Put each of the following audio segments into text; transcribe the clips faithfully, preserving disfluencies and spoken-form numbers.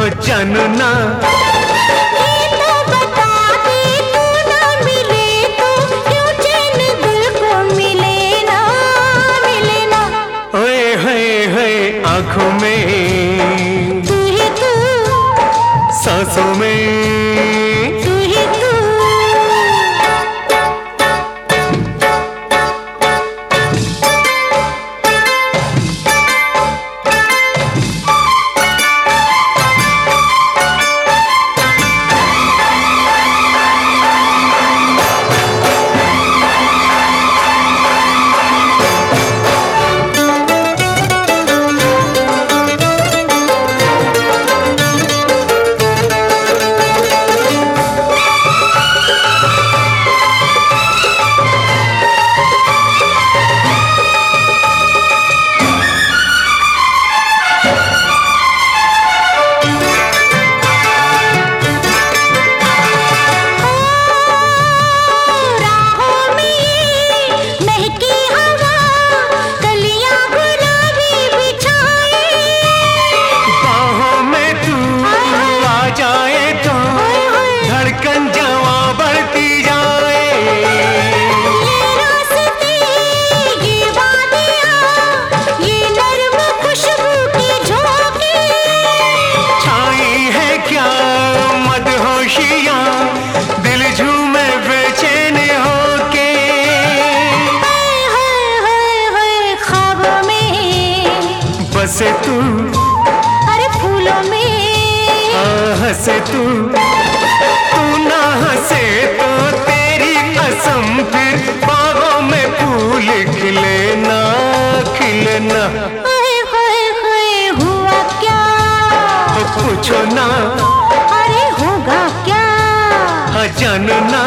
हो जानू ना। ये तो बता दे तू ना मिले तो क्यों चैन दिल को मिले ना, मिले ना। ओए होए होए आँखों में तू ही तू, सांसों में तू ही तू। बसे तू, अरे फूलों में हंसे तू, तू ना हंसे तो तेरी कसम फिर बागों में फूल खिले ना, खिले ना। हाय हाय हाय हुआ क्या, तो पूछो ना, अरे होगा क्या, हाँ जानना।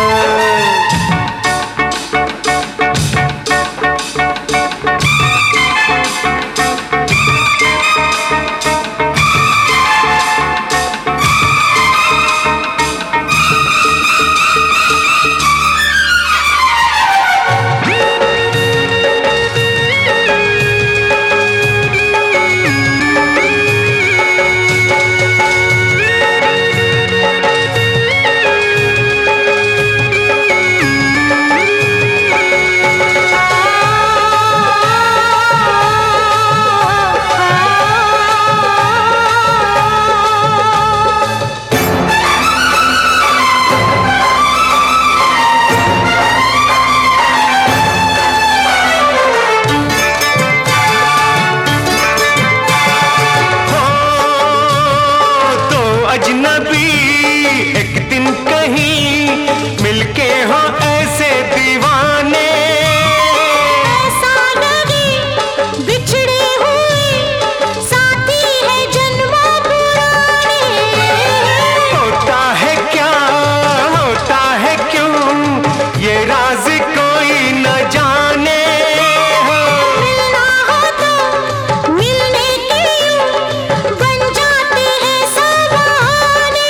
अजनबी एक दिन कहीं मिलके हो ऐसे दीवाने, ऐसा नहीं बिछड़े हुए साथी है जन्मों पुराने। होता है क्या, होता है क्यों ये राज कोई न जाने। मिलना हो तो मिलने के यूं बन जाते हैं सब बहाने।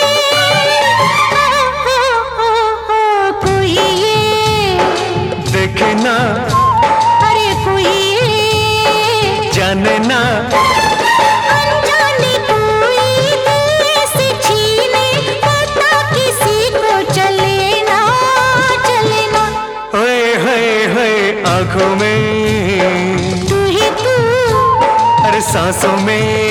कोई ये देखे ना, अरे कोई ये जाने ना, अनजाने कोई दिल से छीने पता किसी को चले ना, चले ना। ओए होए होए आँखों में तू ही तू, अरे सांसों में